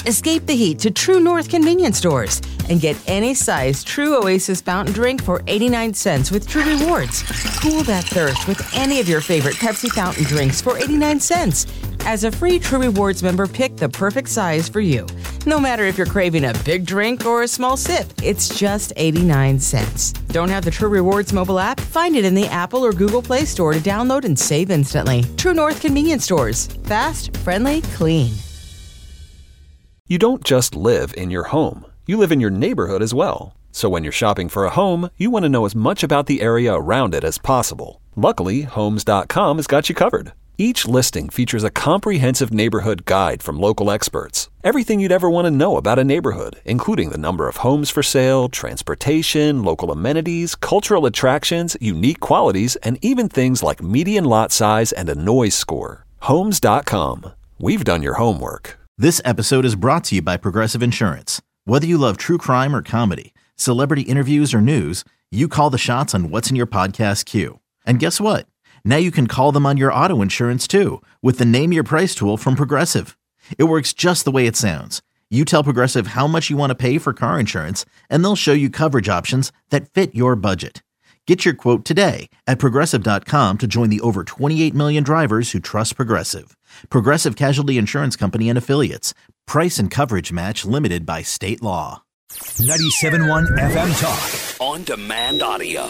Escape the heat to True North convenience stores and get any size True Oasis fountain drink for 89 cents with True Rewards. Cool that thirst with any of your favorite Pepsi fountain drinks for 89 cents. As a free True Rewards member, pick the perfect size for you. No matter if you're craving a big drink or a small sip, it's just 89 cents. Don't have the True Rewards mobile app? Find it in the Apple or Google Play Store to download and save instantly. True North convenience stores. Fast, friendly, clean. You don't just live in your home. You live in your neighborhood as well. So when you're shopping for a home, you want to know as much about the area around it as possible. Luckily, Homes.com has got you covered. Each listing features a comprehensive neighborhood guide from local experts. Everything you'd ever want to know about a neighborhood, including the number of homes for sale, transportation, local amenities, cultural attractions, unique qualities, and even things like median lot size and a noise score. Homes.com. We've done your homework. This episode is brought to you by Progressive Insurance. Whether you love true crime or comedy, celebrity interviews or news, you call the shots on what's in your podcast queue. And guess what? Now you can call them on your auto insurance too with the Name Your Price tool from Progressive. It works just the way it sounds. You tell Progressive how much you want to pay for car insurance, and they'll show you coverage options that fit your budget. Get your quote today at Progressive.com to join the over 28 million drivers who trust Progressive. Progressive Casualty Insurance Company and Affiliates. Price and coverage match limited by state law. 97.1 FM Talk. On demand audio.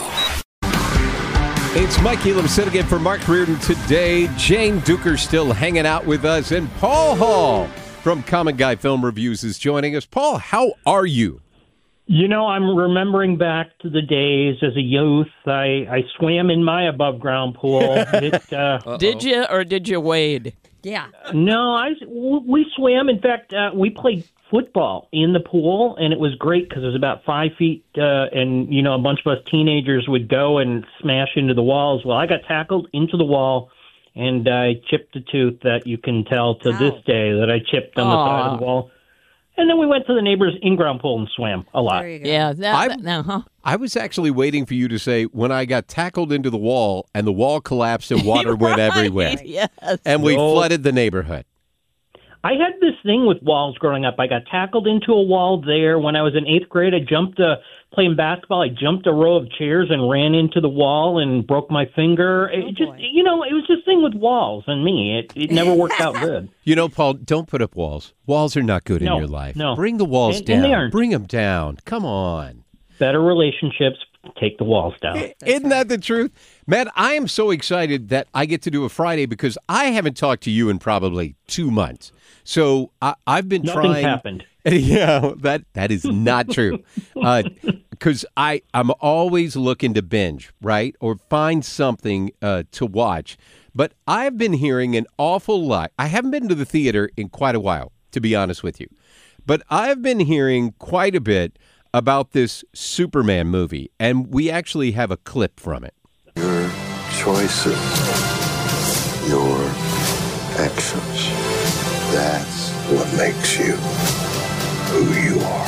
It's Mike Elam sitting in for Mark Reardon today. Jane Duker still hanging out with us. And Paul Hall from Common Guy Film Reviews is joining us. Paul, how are you? You know, I'm remembering back to the days as a youth. I swam in my above-ground pool. Did you, or did you wade? Yeah. No, we swam. In fact, we played football in the pool, and it was great because it was about 5 feet, and, you know, a bunch of us teenagers would go and smash into the walls. Well, I got tackled into the wall, and I chipped a tooth that you can tell to this day that I chipped on the side of the wall. And then we went to the neighbor's in-ground pool and swam a lot. There you go. Yeah. I was actually waiting for you to say when I got tackled into the wall and the wall collapsed and water went everywhere. Yes. And we flooded the neighborhood. I had this thing with walls growing up. I got tackled into a wall there. When I was in 8th grade, I jumped playing basketball. I jumped a row of chairs and ran into the wall and broke my finger. It was this thing with walls and me. It never worked out good. You know, Paul, don't put up walls. Walls are not good in your life. No. Bring the walls down. And they aren't. Bring them down. Come on. Better relationships, take the walls down. Isn't that the truth? Man, I am so excited that I get to do a Friday because I haven't talked to you in probably 2 months. So I've been trying. Nothing's happened. Yeah, that is not true. Because I'm always looking to binge, right? Or find something to watch. But I've been hearing an awful lot. I haven't been to the theater in quite a while, to be honest with you. But I've been hearing quite a bit about this Superman movie. And we actually have a clip from it. Your choices, your actions, that's what makes you who you are.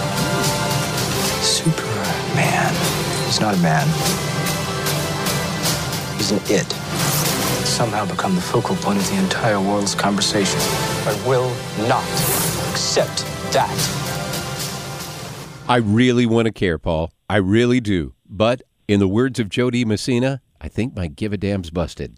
Superman. He's not a man. He's an it. He's somehow become the focal point of the entire world's conversation. I will not accept that. I really want to care, Paul. I really do. But in the words of Jody Messina, I think my give a damn's busted.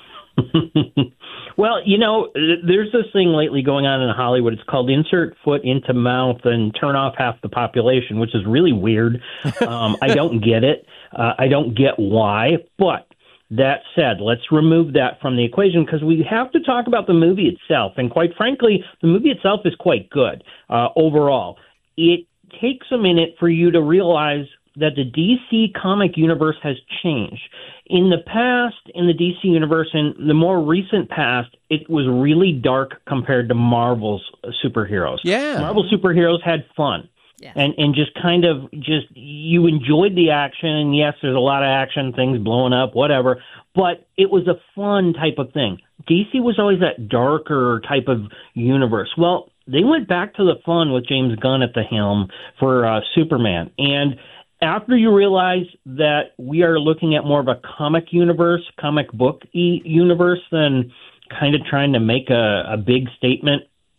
Well, you know, there's this thing lately going on in Hollywood. It's called insert foot into mouth and turn off half the population, which is really weird. I don't get it. I don't get why. But that said, let's remove that from the equation because we have to talk about the movie itself. And quite frankly, the movie itself is quite good overall. It takes a minute for you to realize that the DC comic universe has changed. In the past, in the DC universe, in the more recent past, it was really dark compared to Marvel's superheroes. Yeah. Marvel superheroes had fun. Yeah. And just kind of you enjoyed the action. And yes, there's a lot of action, things blowing up, whatever. But it was a fun type of thing. DC was always that darker type of universe. Well, they went back to the fun with James Gunn at the helm for Superman. And after you realize that we are looking at more of a comic universe, comic book universe, than kind of trying to make a big statement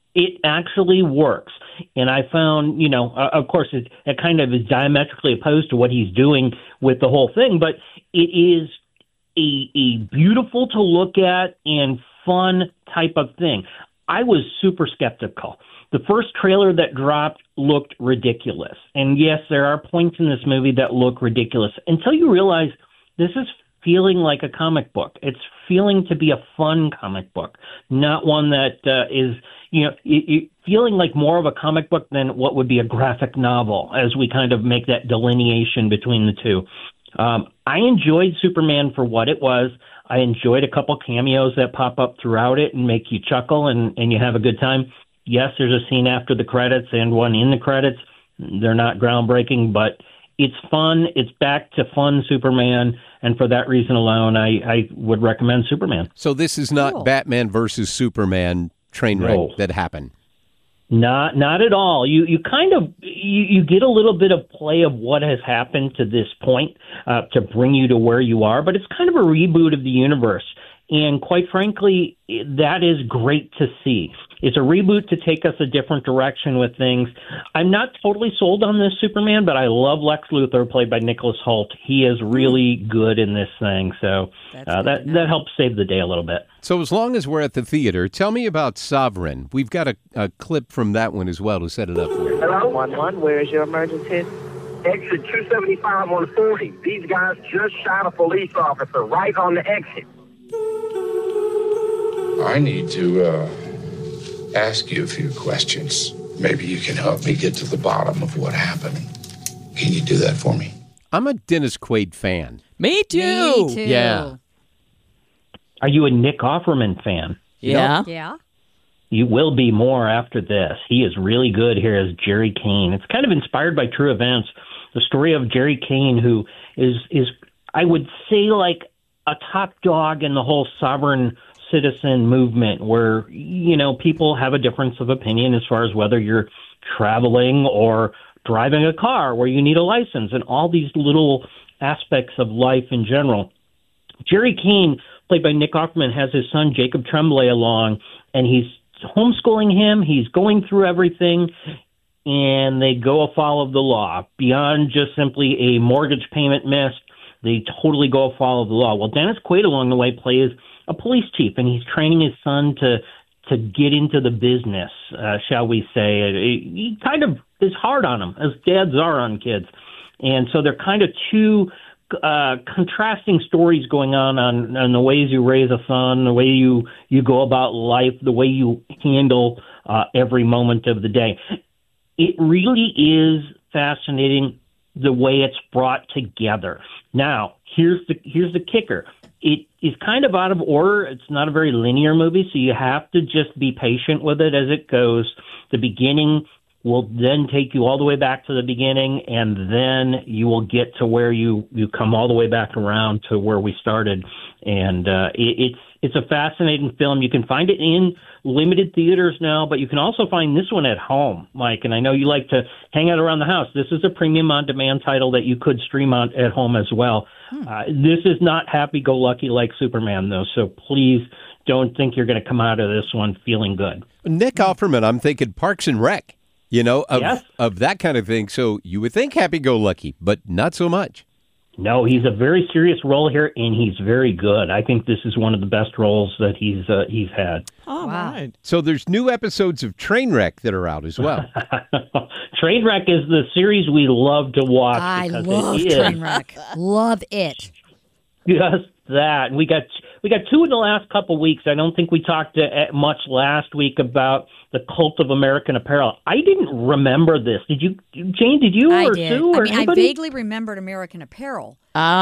It actually works. And I found, of course, it kind of is diametrically opposed to what he's doing with the whole thing, but it is a beautiful to look at and fun type of thing. I was super skeptical. The first trailer that dropped looked ridiculous. And yes, there are points in this movie that look ridiculous until you realize this is feeling like a comic book. It's feeling to be a fun comic book, not one that is, feeling like more of a comic book than what would be a graphic novel, as we kind of make that delineation between the two. I enjoyed Superman for what it was. I enjoyed a couple cameos that pop up throughout it and make you chuckle and you have a good time. Yes, there's a scene after the credits and one in the credits. They're not groundbreaking, but it's fun. It's back to fun Superman, and for that reason alone, I would recommend Superman. So this is not Batman versus Superman train wreck that happened. Not at all. You kind of you get a little bit of play of what has happened to this point to bring you to where you are, but it's kind of a reboot of the universe. And quite frankly, that is great to see. It's a reboot to take us a different direction with things. I'm not totally sold on this Superman, but I love Lex Luthor, played by Nicholas Hoult. He is really good in this thing, so that helps save the day a little bit. So as long as we're at the theater, tell me about Sovereign. We've got a clip from that one as well to set it up for you. Hello? 1-1, where is your emergency? Exit 275 on 40. These guys just shot a police officer right on the exit. I need to ask you a few questions. Maybe you can help me get to the bottom of what happened. Can you do that for me? I'm a Dennis Quaid fan. Me too. Yeah. Are you a Nick Offerman fan? Yeah. Yeah. You will be more after this. He is really good here as Jerry Kane. It's kind of inspired by true events. The story of Jerry Kane, who is I would say, like a top dog in the whole sovereign citizen movement, where, people have a difference of opinion as far as whether you're traveling or driving a car where you need a license, and all these little aspects of life in general. Jerry Kane, played by Nick Offerman, has his son Jacob Tremblay along, and he's homeschooling him. He's going through everything, and they go afoul of the law. Beyond just simply a mortgage payment missed, they totally go afoul of the law. Well, Dennis Quaid along the way plays a police chief, and he's training his son to get into the business, shall we say. He kind of is hard on him, as dads are on kids. And so they're kind of two contrasting stories going on the ways you raise a son, the way you go about life, the way you handle every moment of the day. It really is fascinating the way it's brought together. Now, here's the kicker. It is kind of out of order. It's not a very linear movie, so you have to just be patient with it as it goes. The beginning will then take you all the way back to the beginning, and then you will get to where you come all the way back around to where we started. And it's a fascinating film. You can find it in limited theaters now, but you can also find this one at home, Mike. And I know you like to hang out around the house. This is a premium on-demand title that you could stream on at home as well. This is not happy-go-lucky like Superman, though, so please don't think you're going to come out of this one feeling good. Nick Offerman, I'm thinking Parks and Rec, Yes. of that kind of thing. So you would think happy-go-lucky, but not so much. No, he's a very serious role here, and he's very good. I think this is one of the best roles that he's had. Oh, wow. Right. So there's new episodes of Trainwreck that are out as well. Trainwreck is the series we love to watch. I love Trainwreck. Love it. Just that. We got two in the last couple of weeks. I don't think we talked much last week about the Cult of American Apparel. I didn't remember this. Did you, Jane? Did you? I or did. Sue? Or I vaguely remembered American Apparel.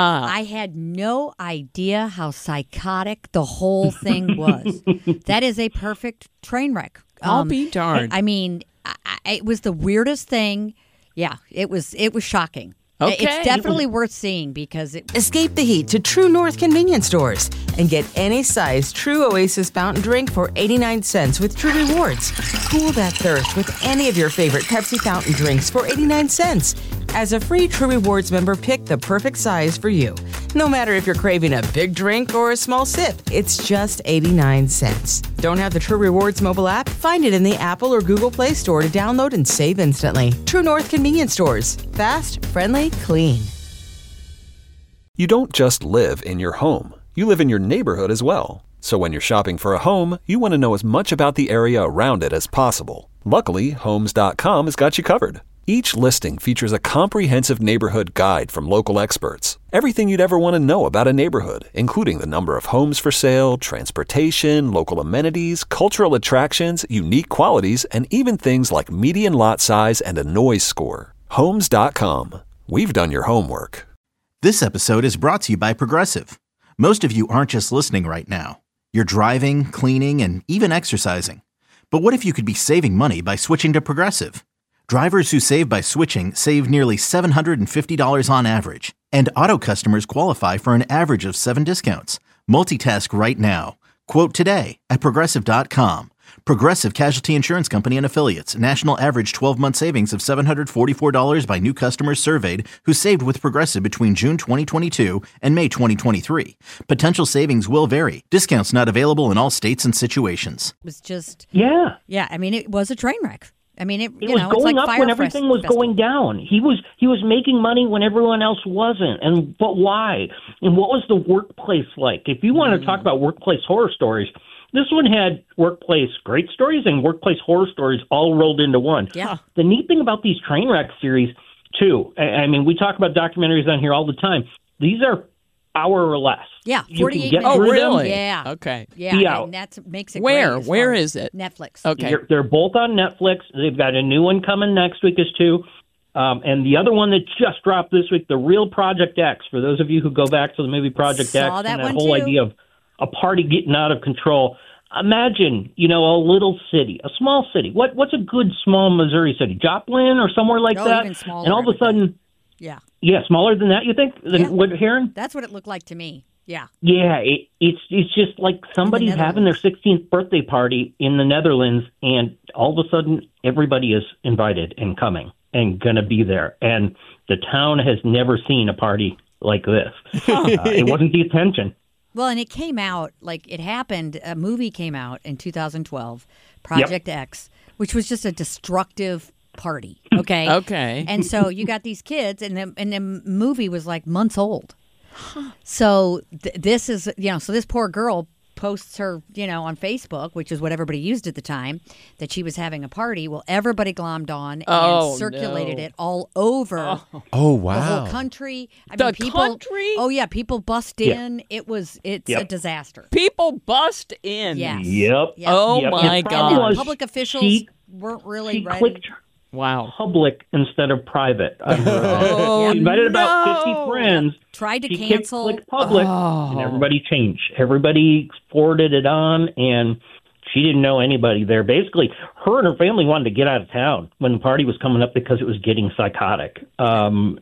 I had no idea how psychotic the whole thing was. That is a perfect train wreck. I'll be darned. I mean, it was the weirdest thing. Yeah, it was shocking. Okay. It's definitely worth seeing because it... Escape the heat to True North convenience stores and get any size True Oasis fountain drink for 89 cents with True Rewards. Cool that thirst with any of your favorite Pepsi fountain drinks for 89 cents. As a free True Rewards member, pick the perfect size for you. No matter if you're craving a big drink or a small sip, it's just 89 cents. Don't have the True Rewards mobile app? Find it in the Apple or Google Play Store to download and save instantly. True North Convenience Stores. Fast, friendly, clean. You don't just live in your home. You live in your neighborhood as well. So when you're shopping for a home, you want to know as much about the area around it as possible. Luckily, Homes.com has got you covered. Each listing features a comprehensive neighborhood guide from local experts. Everything you'd ever want to know about a neighborhood, including the number of homes for sale, transportation, local amenities, cultural attractions, unique qualities, and even things like median lot size and a noise score. Homes.com. We've done your homework. This episode is brought to you by Progressive. Most of you aren't just listening right now. You're driving, cleaning, and even exercising. But what if you could be saving money by switching to Progressive? Drivers who save by switching save nearly $750 on average. And auto customers qualify for an average of 7 discounts. Multitask right now. Quote today at Progressive.com. Progressive Casualty Insurance Company and Affiliates. National average 12-month savings of $744 by new customers surveyed who saved with Progressive between June 2022 and May 2023. Potential savings will vary. Discounts not available in all states and situations. It was just... Yeah. Yeah, I mean, it was a train wreck. I mean, it was it's going like up when everything was going down. He was making money when everyone else wasn't. But why? And what was the workplace like? If you want to talk about workplace horror stories, this one had workplace great stories and workplace horror stories all rolled into one. Yeah. The neat thing about these train wreck series, too, I mean, we talk about documentaries on here all the time. These are hour or less. Yeah, 48 minutes. Oh, really? Yeah. Okay. Yeah, and that makes it Where? great. Where is it? Netflix. Okay. They're both on Netflix. They've got a new one coming next week as too. And the other one that just dropped this week, The Real Project X, for those of you who go back to the movie Project X Saw that and that one whole too. idea of a party getting out of control. Imagine, a little city, a small city. What's a good small Missouri city? Joplin or somewhere like that? Even smaller. And all of a sudden, yeah, smaller than that, you think? What, Heron? That's what it looked like to me. Yeah. Yeah, it's just like somebody's having their 16th birthday party in the Netherlands, and all of a sudden everybody is invited and coming and going to be there. And the town has never seen a party like this. It wasn't the attention. Well, and it came out, it happened, a movie came out in 2012, Project X, which was just a destructive party, okay? Okay. And so you got these kids, and the movie was months old. So this is, so this poor girl posts her, on Facebook, which is what everybody used at the time, that she was having a party. Well, everybody glommed on and circulated it all over Oh, wow. the whole country. Country? Oh, yeah. People bust in. It's a disaster. People bust in. Yes. Yep. Oh, Yep. my The problem God. was Public officials weren't really ready. Clicked Wow. public instead of private. She invited about 50 friends. Tried to She cancel. clicked public, and everybody changed. Everybody forwarded it on, and she didn't know anybody there. Basically, her and her family wanted to get out of town when the party was coming up because it was getting psychotic. Damn.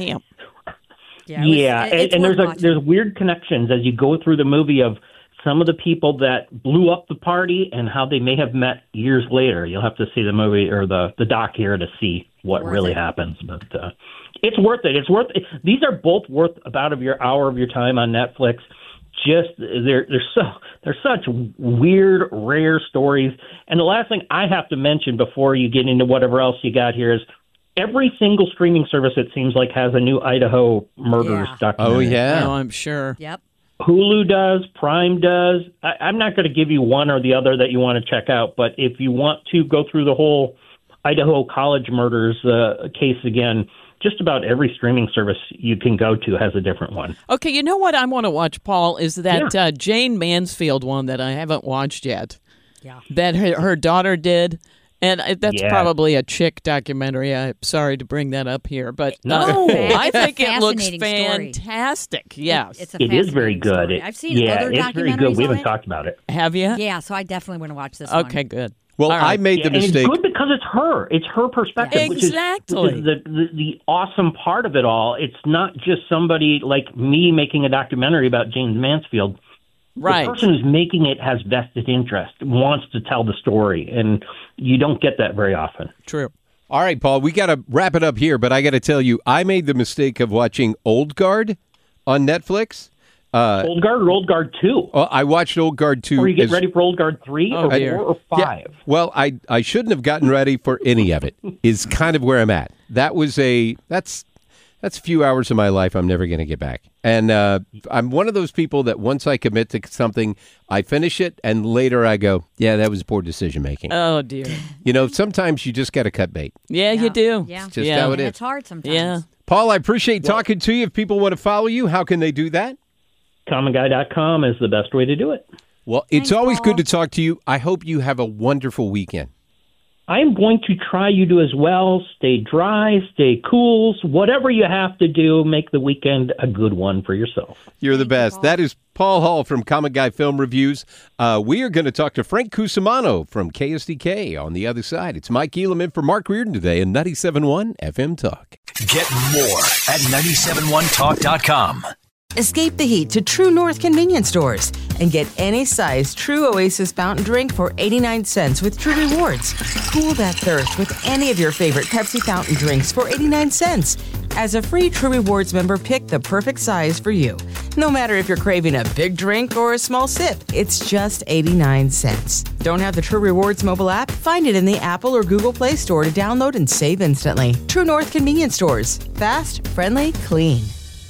It's and worth watching. there's weird connections as you go through the movie of some of the people that blew up the party and how they may have met years later. You'll have to see the movie or the doc here to see what really happens. But it's worth it. It's worth it. These are both worth about your hour of your time on Netflix. Just they're such weird, rare stories. And the last thing I have to mention before you get into whatever else you got here is every single streaming service, it seems like, has a new Idaho murders documentary. Oh, yeah. Oh, I'm sure. Yep. Hulu does, Prime does. I'm not going to give you one or the other that you want to check out, but if you want to go through the whole Idaho college murders case again, just about every streaming service you can go to has a different one. Okay, you know what I want to watch, Paul, is that Jane Mansfield one that I haven't watched yet. Yeah. That her daughter did. And that's Yeah. probably a chick documentary. I'm sorry to bring that up here, but No. I It's a think it looks fascinating story. fantastic. Yes. It's a It is very fascinating good. story. I've seen other it's documentaries very good. We on haven't it. talked about it. Have you? Yeah, so I definitely want to watch this one. Okay, good. Well, All right. I made the And it's mistake. good because it's her. It's her perspective, Exactly. which is the awesome part of it all. It's not just somebody like me making a documentary about James Mansfield. Right. The person who's making it has vested interest, wants to tell the story, and you don't get that very often. True. All right, Paul, we got to wrap it up here, but I got to tell you, I made the mistake of watching Old Guard on Netflix. Old Guard or Old Guard 2? I watched Old Guard 2. Are you getting ready for Old Guard 3 or 4 or 5? Yeah. Well, I shouldn't have gotten ready for any of it, is kind of where I'm at. That's a few hours of my life I'm never going to get back. And I'm one of those people that once I commit to something, I finish it, and later I go, yeah, that was poor decision-making. Oh, dear. Sometimes you just got to cut bait. Yeah, you do. Yeah. It's just how it is. It's hard sometimes. Yeah. Paul, I appreciate talking to you. If people want to follow you, how can they do that? CommonGuy.com is the best way to do it. Well, it's always good to talk to you. I hope you have a wonderful weekend. I'm going to try you do as well. Stay dry, stay cool. Whatever you have to do, make the weekend a good one for yourself. You're the best. That is Paul Hall from Common Guy Film Reviews. We are going to talk to Frank Cusimano from KSDK on the other side. It's Mike Elam in for Mark Reardon today in 97.1 FM Talk. Get more at 971talk.com. Escape the heat to True North convenience stores and get any size True Oasis fountain drink for 89 cents with True Rewards. Cool that thirst with any of your favorite Pepsi fountain drinks for 89 cents. As a free True Rewards member, pick the perfect size for you. No matter if you're craving a big drink or a small sip, it's just 89 cents. Don't have the True Rewards mobile app? Find it in the Apple or Google Play Store to download and save instantly. True North convenience stores. Fast, friendly, clean.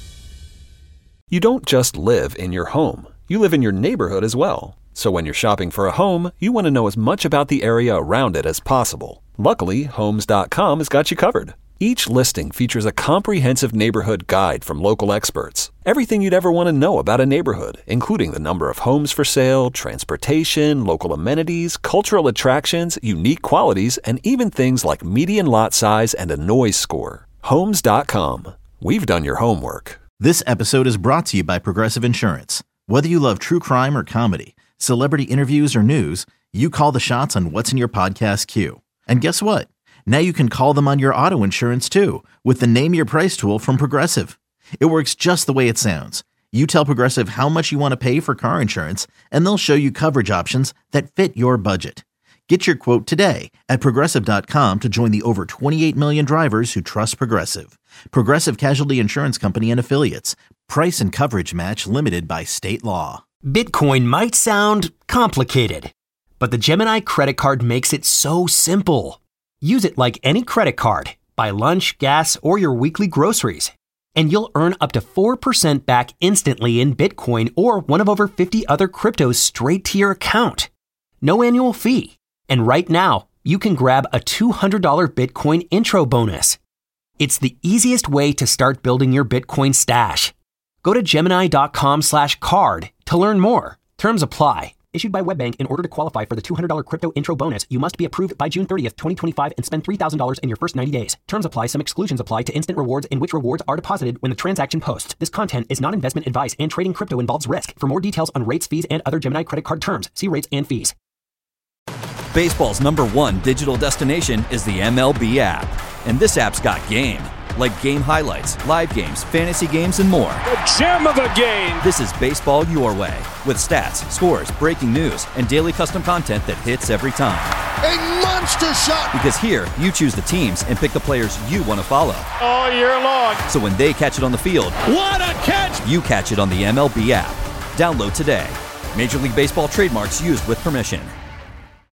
You don't just live in your home. You live in your neighborhood as well. So when you're shopping for a home, you want to know as much about the area around it as possible. Luckily, Homes.com has got you covered. Each listing features a comprehensive neighborhood guide from local experts. Everything you'd ever want to know about a neighborhood, including the number of homes for sale, transportation, local amenities, cultural attractions, unique qualities, and even things like median lot size and a noise score. Homes.com. We've done your homework. This episode is brought to you by Progressive Insurance. Whether you love true crime or comedy, celebrity interviews or news, you call the shots on what's in your podcast queue. And guess what? Now you can call them on your auto insurance too with the Name Your Price tool from Progressive. It works just the way it sounds. You tell Progressive how much you want to pay for car insurance, and they'll show you coverage options that fit your budget. Get your quote today at Progressive.com to join the over 28 million drivers who trust Progressive. Progressive Casualty Insurance Company and Affiliates. Price and coverage match limited by state law. Bitcoin might sound complicated, but the Gemini credit card makes it so simple. Use it like any credit card. Buy lunch, gas, or your weekly groceries, and you'll earn up to 4% back instantly in Bitcoin or one of over 50 other cryptos straight to your account. No annual fee. And right now, you can grab a $200 Bitcoin intro bonus. It's the easiest way to start building your Bitcoin stash. Go to Gemini.com/card to learn more. Terms apply. Issued by WebBank. In order to qualify for the $200 crypto intro bonus, you must be approved by June 30th, 2025 and spend $3,000 in your first 90 days. Terms apply. Some exclusions apply to instant rewards in which rewards are deposited when the transaction posts. This content is not investment advice and trading crypto involves risk. For more details on rates, fees, and other Gemini credit card terms, see rates and fees. Baseball's #1 digital destination is the MLB app. And this app's got game. Like game highlights, live games, fantasy games, and more. The gem of the game! This is baseball your way. With stats, scores, breaking news, and daily custom content that hits every time. A monster shot! Because here, you choose the teams and pick the players you want to follow. All year long. So when they catch it on the field, what a catch! You catch it on the MLB app. Download today. Major League Baseball trademarks used with permission.